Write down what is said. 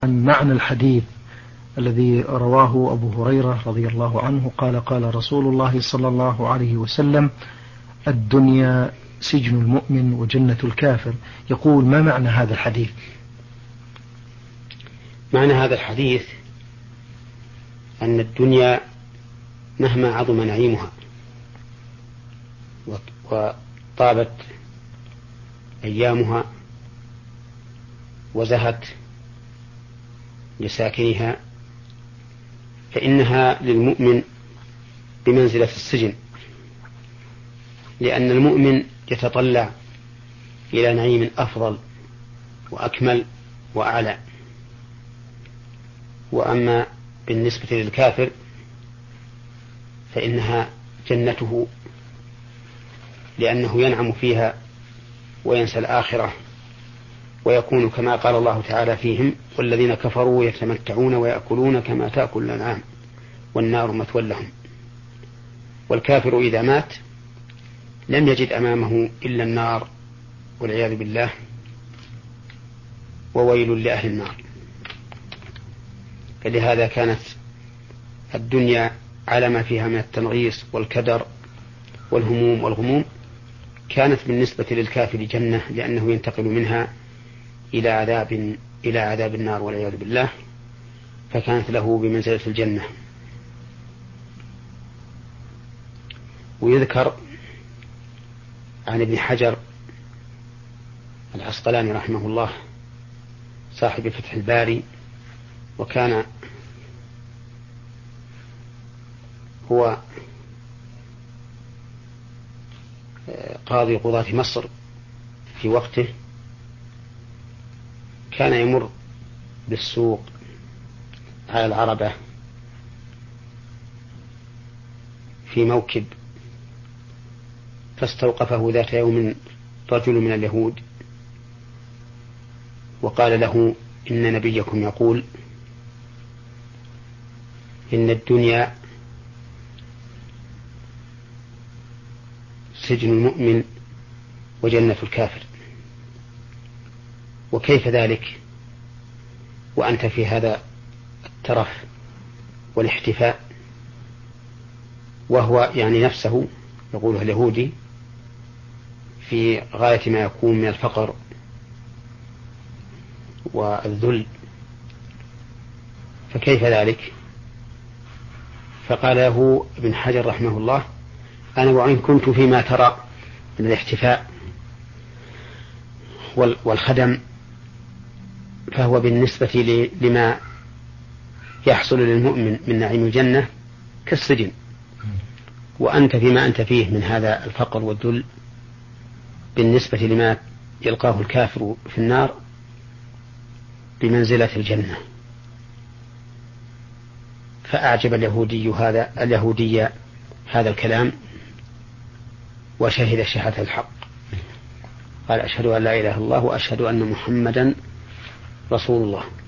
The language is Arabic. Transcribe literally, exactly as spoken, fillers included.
عن معنى الحديث الذي رواه أبو هريرة رضي الله عنه قال قال رسول الله صلى الله عليه وسلم: الدنيا سجن المؤمن وجنة الكافر. يقول: ما معنى هذا الحديث؟ معنى هذا الحديث أن الدنيا مهما عظم نعيمها وطابت أيامها وزهت لساكنها فإنها للمؤمن بمنزلة السجن، لأن المؤمن يتطلع إلى نعيم أفضل وأكمل وأعلى. وأما بالنسبة للكافر فإنها جنته، لأنه ينعم فيها وينسى الآخرة، ويكون كما قال الله تعالى فيهم: والذين كفروا يتمتعون ويأكلون كما تأكل الأنعام والنار مثوى لهم. والكافر إذا مات لم يجد أمامه إلا النار والعياذ بالله، وويل لأهل النار. فلهذا كانت الدنيا على ما فيها من التنغيص والكدر والهموم والغموم كانت بالنسبة للكافر جنة، لأنه ينتقل منها إلى عذاب إلى عذاب النار والعياذ بالله، فكانت له بمنزلة الجنة. ويذكر عن ابن حجر العسقلاني رحمه الله صاحب فتح الباري، وكان هو قاضي قضاة مصر في وقته، كان يمر بالسوق على العربة في موكب، فاستوقفه ذات يوم رجل من اليهود وقال له: إن نبيكم يقول إن الدنيا سجن المؤمن وجنة الكافر، وكيف ذلك وأنت في هذا الترف والاحتفاء؟ وهو يعني نفسه يقوله اليهودي في غاية ما يكون من الفقر والذل، فكيف ذلك؟ فقال له ابن حجر رحمه الله: أنا وإن كنت فيما ترى من الاحتفاء والخدم فهو بالنسبة لما يحصل للمؤمن من نعيم الجنة كالسجن، وأنت فيما أنت فيه من هذا الفقر والذل بالنسبة لما يلقاه الكافر في النار بمنزلة الجنة. فأعجب اليهودي هذا اليهودي هذا الكلام، وشهد شهادة الحق، قال: أشهد أن لا إله إلا الله وأشهد أن محمدا رسول الله.